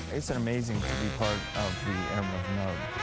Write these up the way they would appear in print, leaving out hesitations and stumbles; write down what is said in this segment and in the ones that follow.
It's amazing to be part of the Airmen of Node.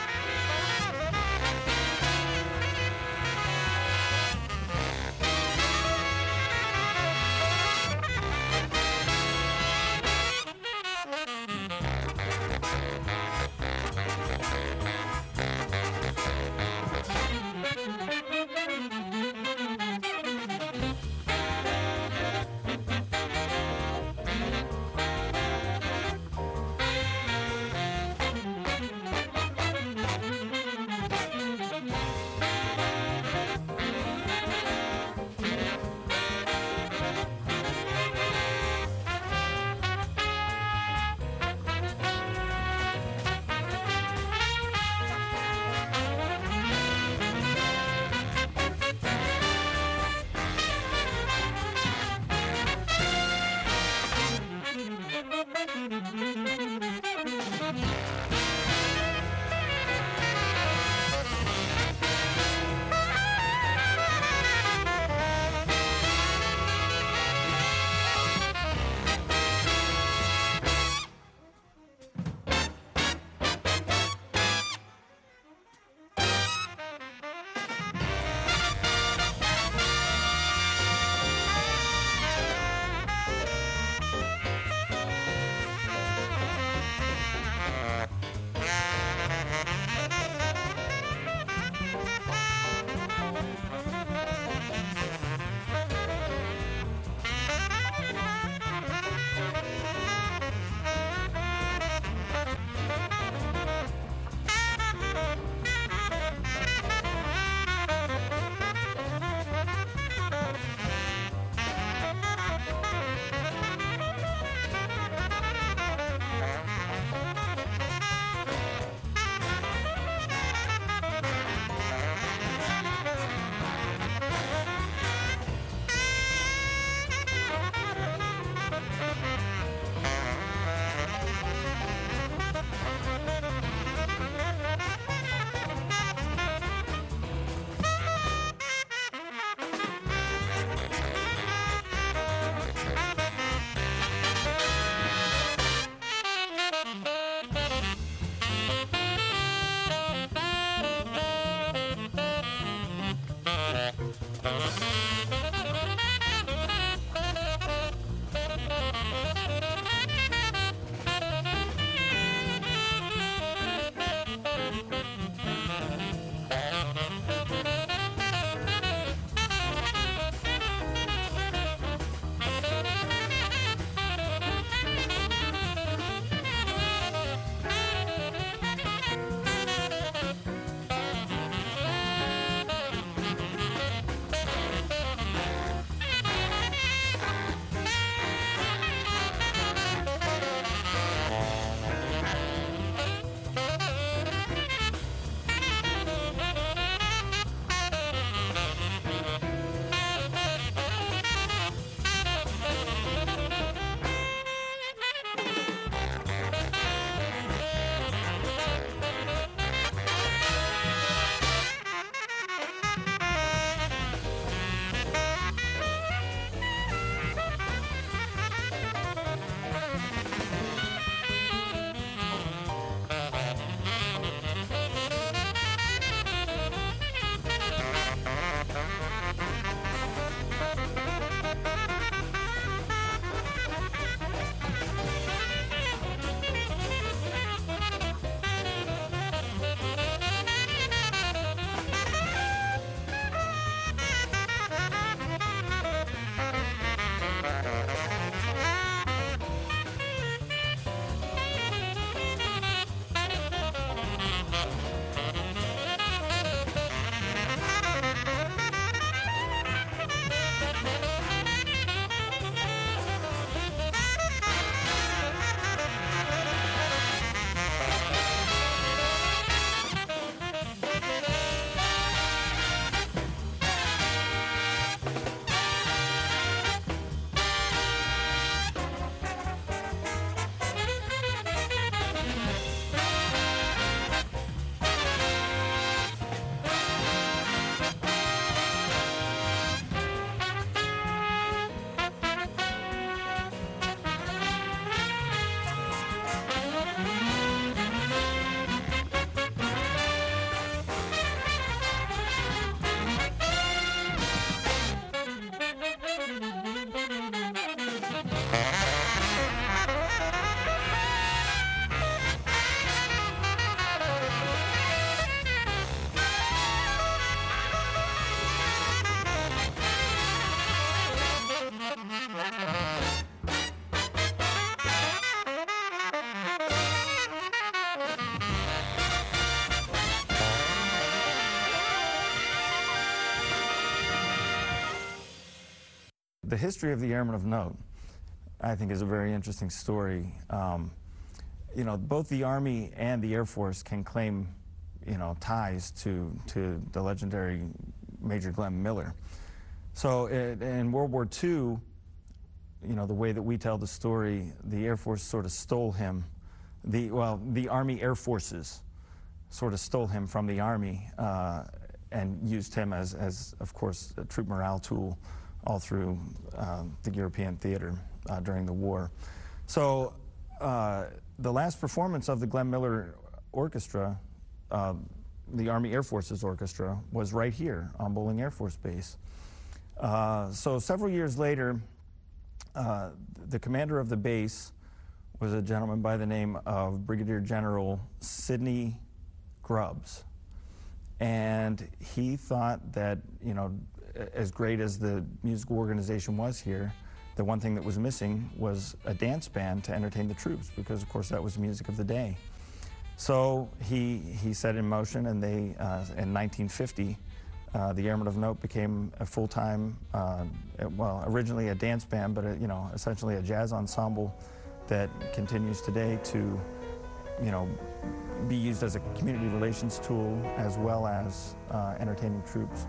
the history of the Airmen of Note, I think, is a very interesting story. You know, both the Army and the Air Force can claim, you know, ties to the legendary Major Glenn Miller. So in World War II, you know, the way that we tell the story, the Air Force sort of stole him. The Army Air Forces sort of stole him from the Army and used him as, of course, a troop morale tool all through the European theater during the war. So the last performance of the Glenn Miller Orchestra, the Army Air Forces Orchestra, was right here on Bolling Air Force Base. So several years later, the commander of the base was a gentleman by the name of Brigadier General Sidney Grubbs. And he thought that, you know, as great as the musical organization was here, the one thing that was missing was a dance band to entertain the troops, because of course that was the music of the day. So he set in motion, and they, in 1950, the Airmen of Note became a full-time, well, originally a dance band, but you know, essentially a jazz ensemble that continues today to, you know, be used as a community relations tool as well as entertaining troops.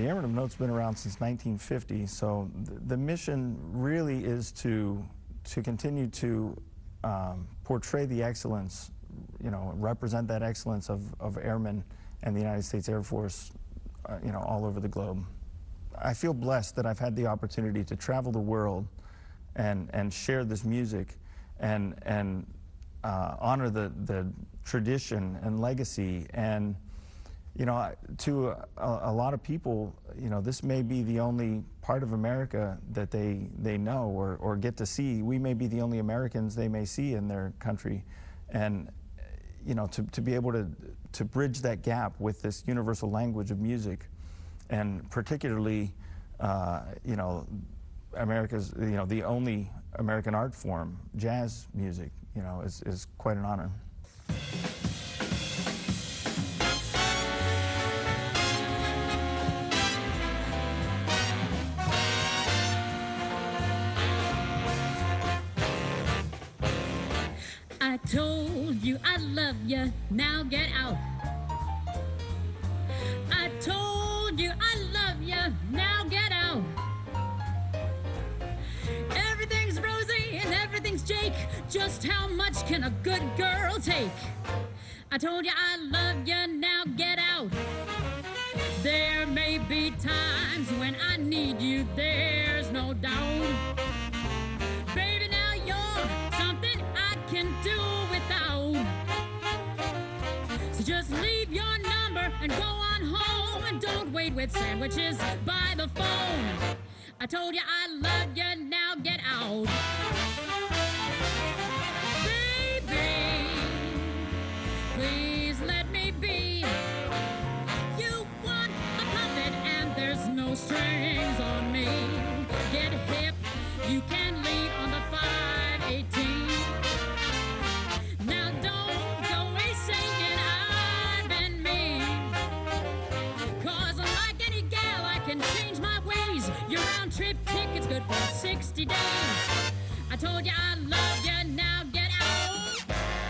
The Airmen of Note's been around since 1950, so the mission really is to continue to portray the excellence, represent that excellence of airmen and the United States Air Force, all over the globe. I feel blessed that I've had the opportunity to travel the world and share this music and honor the tradition and legacy. And to a lot of people, this may be the only part of America that they know or get to see. We may be the only Americans they may see in their country. And, to be able to bridge that gap with this universal language of music, and particularly, America's, the only American art form, jazz music, is quite an honor. I told you I love you, now get out. I told you I love you, now get out. Everything's rosy and everything's Jake. Just how much can a good girl take? I told you I love you, now get out. There may be times when I need you, there's no doubt. Baby, now you're something I can do without. So just leave your number and go on home, and don't wait with sandwiches by the phone. I told you I love you, now get out. Baby, please let me be. You want a puppet and there's no strings on me. Get hip, you can lead on the 518. Now don't go away saying I've been mean, 'cause like any gal I can change my ways. Your round trip ticket's good for 60 days. I told you I love you, now get out.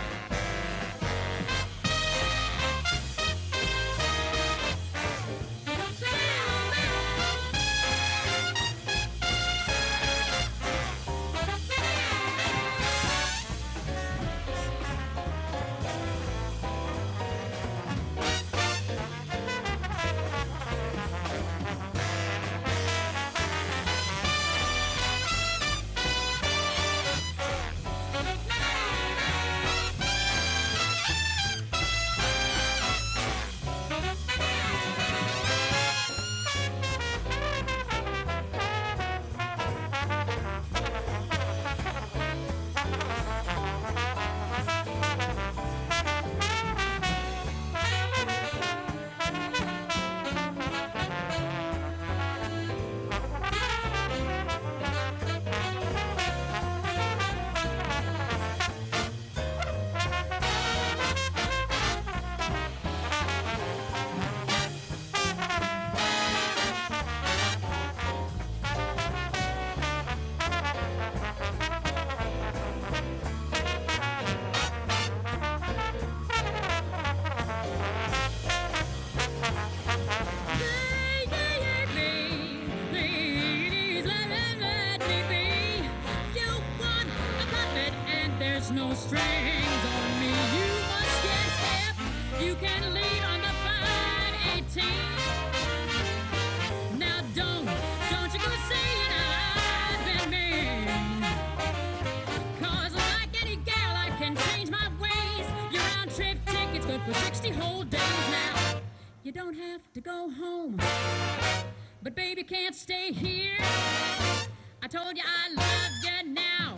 No strings on me. You must get hip. You can lead on the 518. Now don't you go saying I've been mean, 'cause like any gal I can change my ways. Your round trip ticket's good for 60 whole days. Now you don't have to go home, but baby can't stay here. I told you I love you, now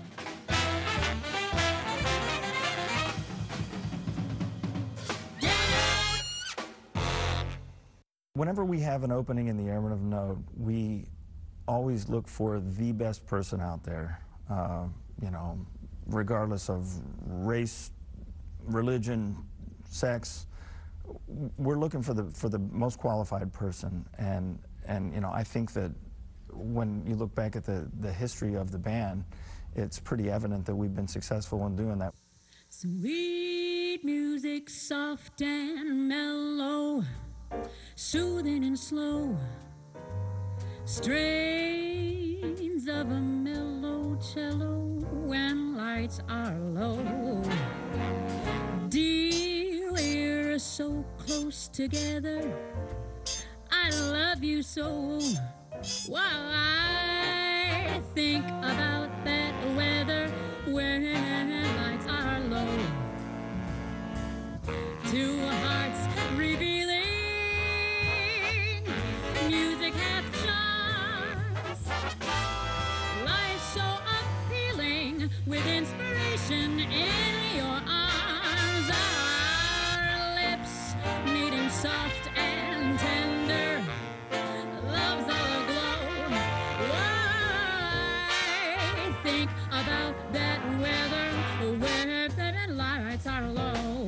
Whenever we have an opening in the Airmen of Note, we always look for the best person out there, regardless of race, religion, sex. We're looking for the most qualified person, and I think that when you look back at the history of the band, it's pretty evident that we've been successful in doing that. sweet music, soft and mellow, soothing and slow. Strains of a mellow cello when lights are low. Dear, we're so close together. I love you so. While I think about that weather when lights are low. Two hearts revealing, music hath charms. Life so appealing with inspiration in your arms. Our lips meeting soft and tender. Love's all aglow. Why think about that weather where the lights are low?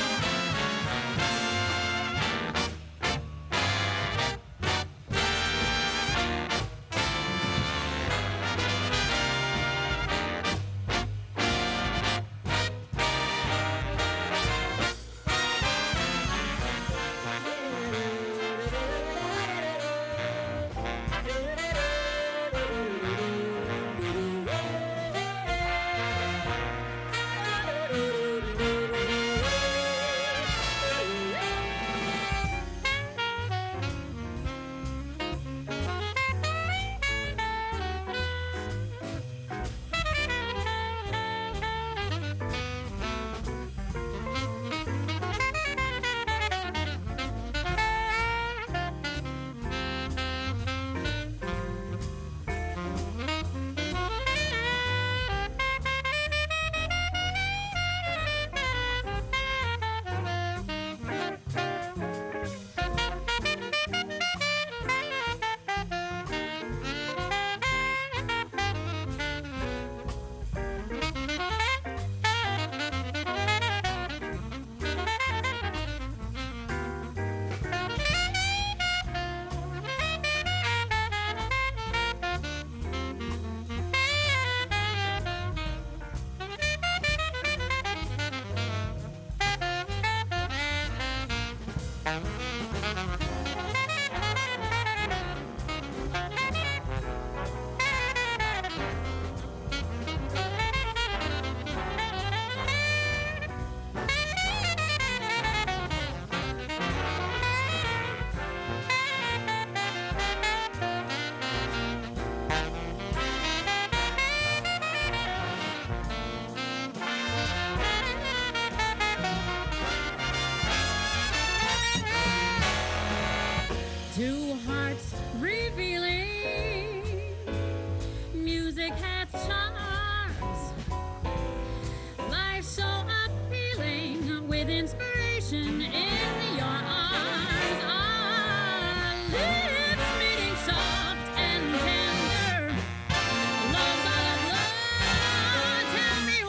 Two hearts revealing, music hath charms. Life so appealing with inspiration in your arms. Our lips meeting soft and tender. Love's all aglow. Tell me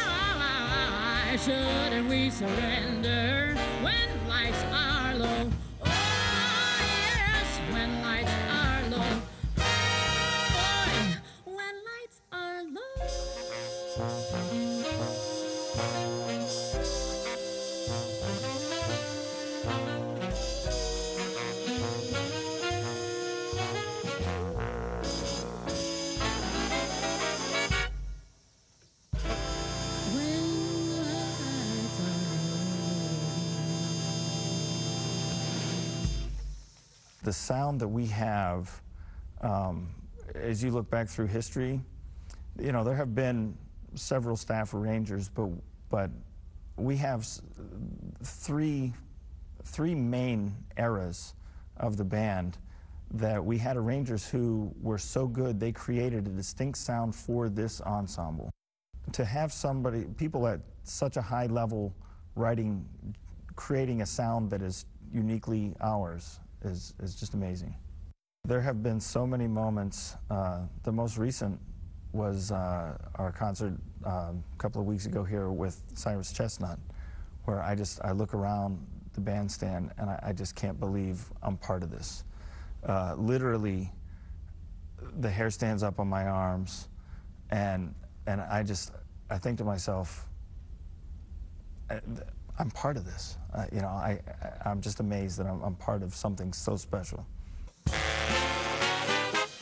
why shouldn't we surrender when lights are low? When lights are low, when lights are low. The sound that we have, as you look back through history, you know, there have been several staff arrangers, but we have three main eras of the band that we had arrangers who were so good they created a distinct sound for this ensemble. To have people at such a high level creating a sound that is uniquely ours is just amazing. There have been so many moments. The most recent was our concert a couple of weeks ago here with Cyrus Chestnut, where I look around the bandstand and I just can't believe I'm part of this. Literally, the hair stands up on my arms, and I think to myself, I'm part of this. You know, I'm just amazed that I'm part of something so special.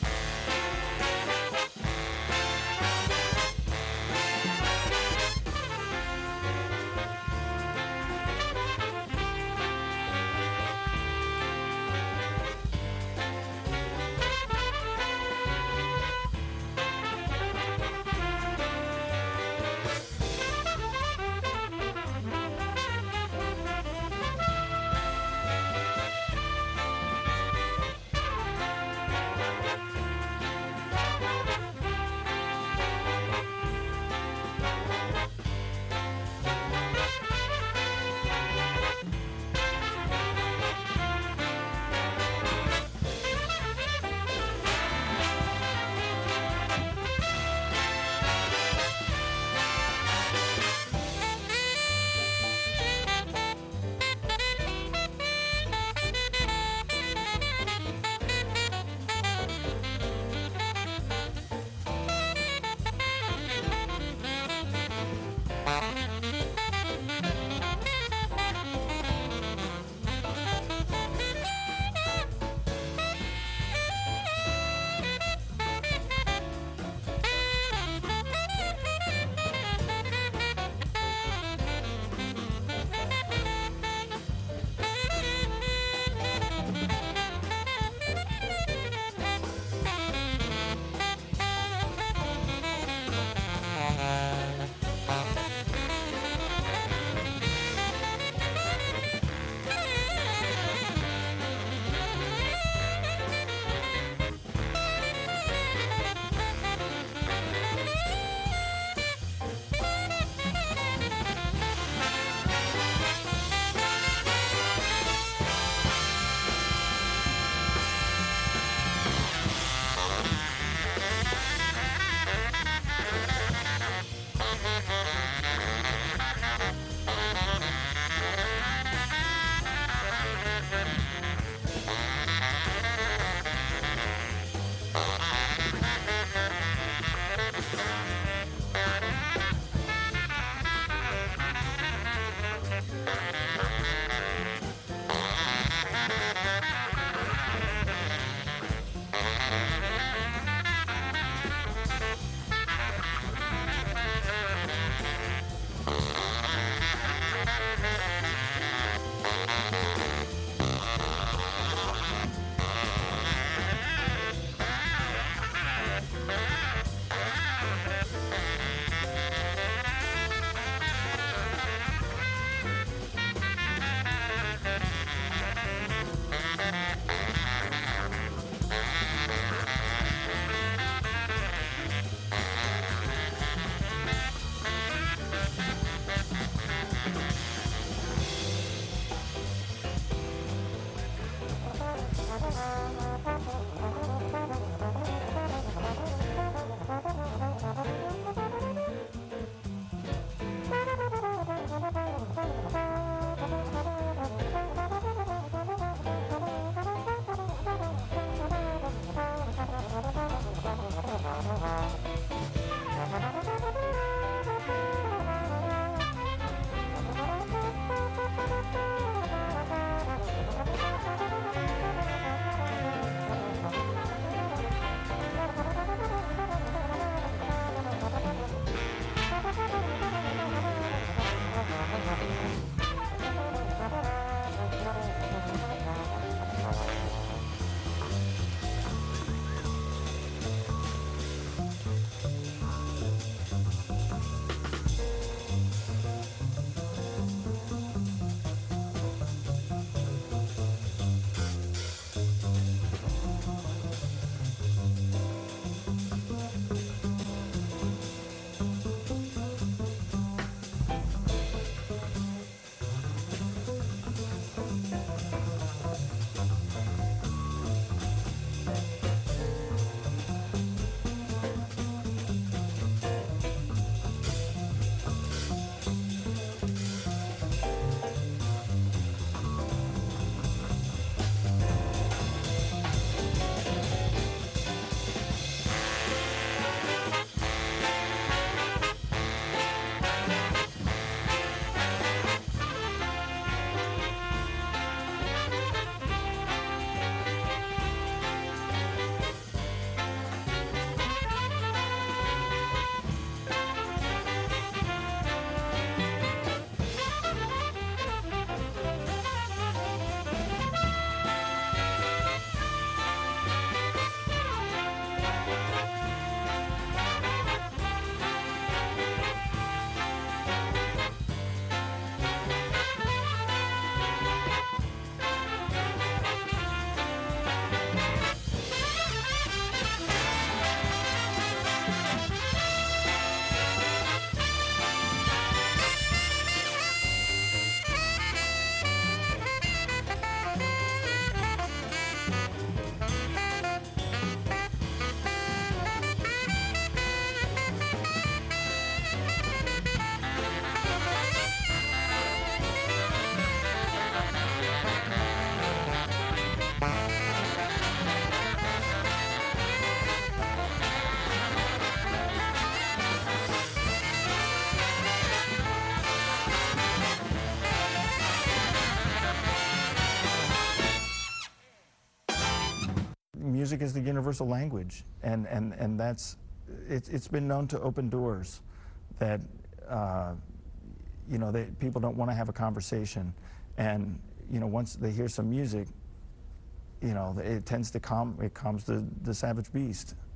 music is the universal language, and that's it's been known to open doors that you know, people don't want to have a conversation, and you know, once they hear some music, you know, it tends to calms the savage beast.